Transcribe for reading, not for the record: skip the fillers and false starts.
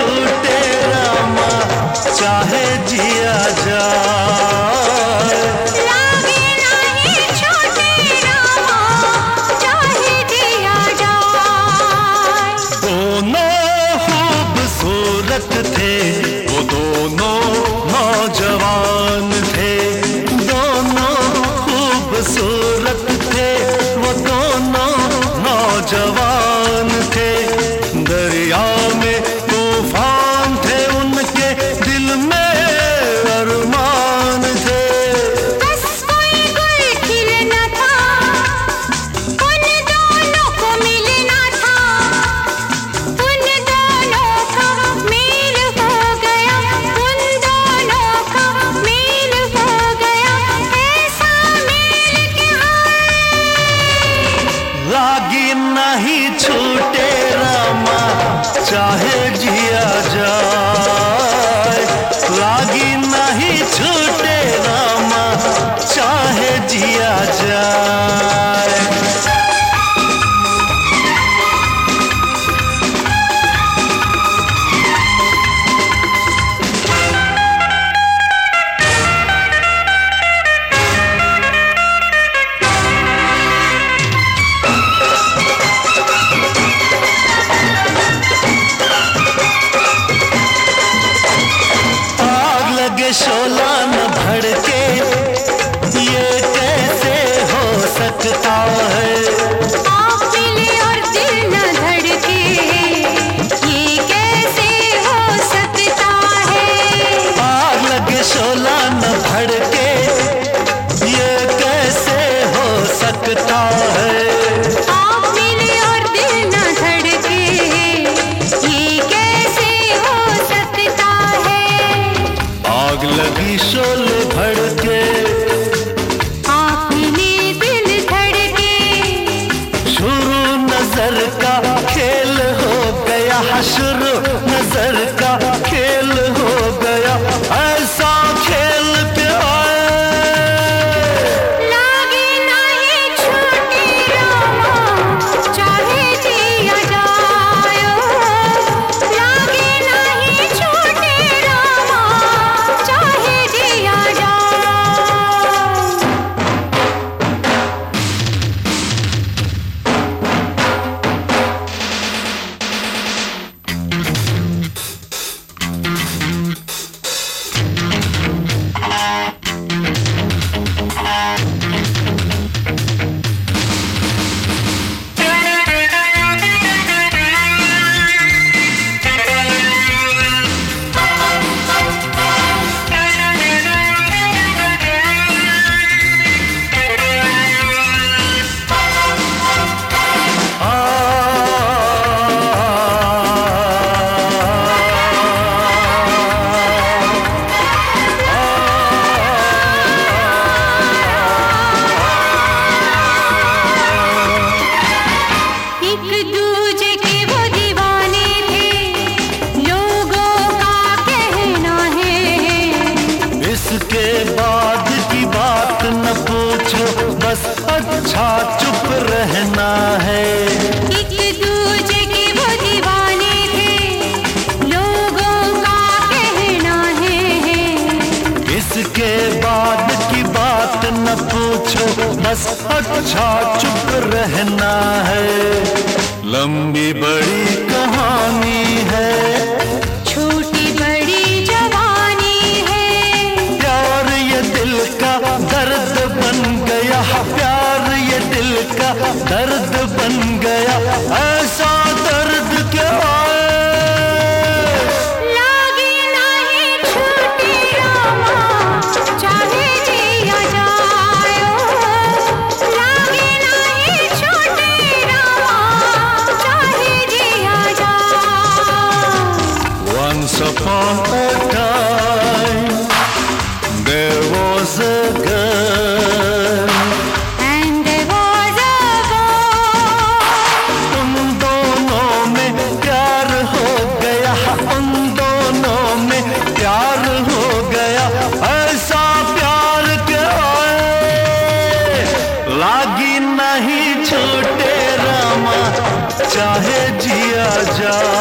छूटे रामा, चाहे जिया जाए। लागे नहीं छूटे रामा, चाहे जिया जाए। दोनों खूबसूरत थे वो दोनों नौजवान थे, दोनों खूबसूरत थे वो दोनों नौजवान थे। दरिया में तूफान थे उनके, दिल में अरमान थे। बस कोई गुल खिलना था, उन दोनों को मिलना था। उन दोनों का मेल हो गया, उन दोनों का मेल हो गया। ऐसा मेल कि लागी नहीं छूटे रामा, चाहे जिया जाए। लागी नहीं छूटे रामा, चाहे जिया जाए। शोला न भड़के, ये कैसे हो सकता है। आप मिले और दिल न धड़के, ये कैसे हो सकता है। आग लगे शोला न भड़के, ये कैसे हो सकता है। आप मिले और दिल न धड़के, ये कैसे हो सकता है। आग लगी शोले भड़के, आप मिले दिल धड़के। शुरू नजर का खेल हो गया, शुरू नजर का खेल हो गया। ऐसा खेल के लागे नहीं छूटे रामा, चाहे जिया जाए। लागे नहीं छूटे रामा, चाहे जिया जाए। एक दूजे के वो दीवाने थे, लोगों का कहना है। इसके बाद की बात न पूछो, बस अच्छा चुप रहना है। एक दूजे के वो दीवाने थे, लोगों का कहना है। इसके बाद की बात न पूछो, बस अच्छा चुप रहना है। लंबी बड़ी कहानी है, छोटी बड़ी जवानी है। प्यार ये दिल का दर्द बन गया, प्यार ये दिल का दर्द बन गया। ऐसा दर्द क्या लागे नहीं छूटे रामा, चाहे जिया जाए। लागे नहीं छूटे रामा, चाहे जिया जाए। Once upon a time, there was a girl. And there was a boy. उन दोनों में प्यार हो गया, उन दोनों में प्यार हो गया। ऐसा प्यार के लागी नहीं छूटे रामा, चाहे जिया जा।